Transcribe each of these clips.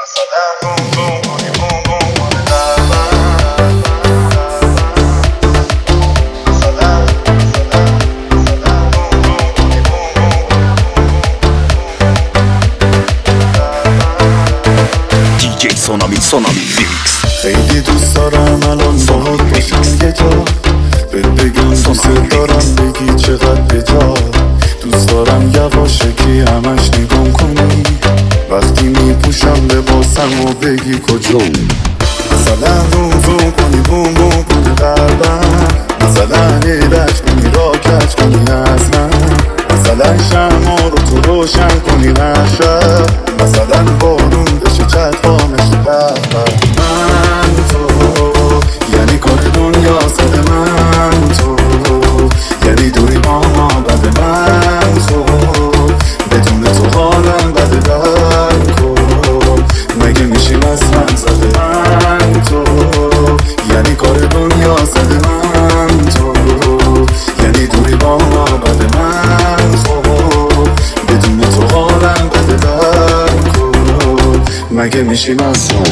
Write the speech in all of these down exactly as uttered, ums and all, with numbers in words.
دیجی سونامی سونامی ریمیکس. خیلی دوست دارم الان باهات باشم یه جا، بهت بگم دوست دارم بگی چقدر بجا. دوست دارم یواشکی همش نگام کنی وقتی میپوشم لباسم و بگی کجا. مثلا روم روم کنی بوم بوم کنی قلبم، مثلا ایرش کنی را کج کنی از من، مثلا شما رو تو روشن کنی هر شب، مثلا بارون بشه چشمانش بر من تو، یعنی کار دنیا سد من تو، یعنی دوری با ما بد من تو، بدون تو حالم بد در کن، مگه میشیم از من زده من تو، یعنی کار دنیا سد من تو، یعنی دوری با ما بد من تو، بدون تو حالم بد در کن، مگه میشیم از من.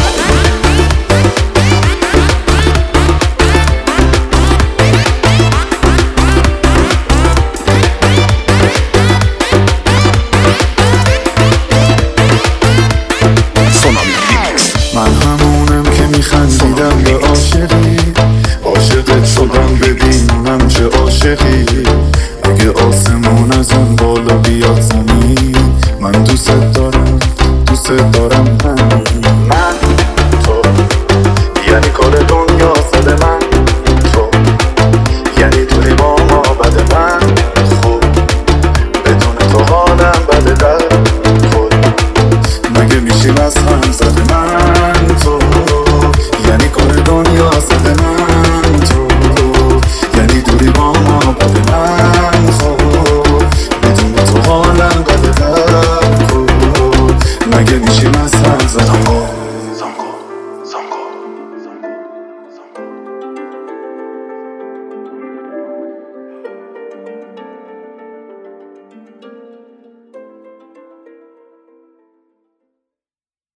من همونم که میخندیدم به عاشقی، عاشقت شدم ببینم چه عاشقی. اگه آسمون از اون بالا بیاد زمین، من دوست دارم دوست دارم من من تو، یعنی کار دنیا سد من تو، یعنی توی با ما بد من خوب، بدون تو حالم بده در خود، مگه میشیم از هم زده من تو، یعنی کار دنیا سد من تو، یعنی دوری با ما بد من خوب، بدون تو حالم بده در خود، مگه میشیم از هم زده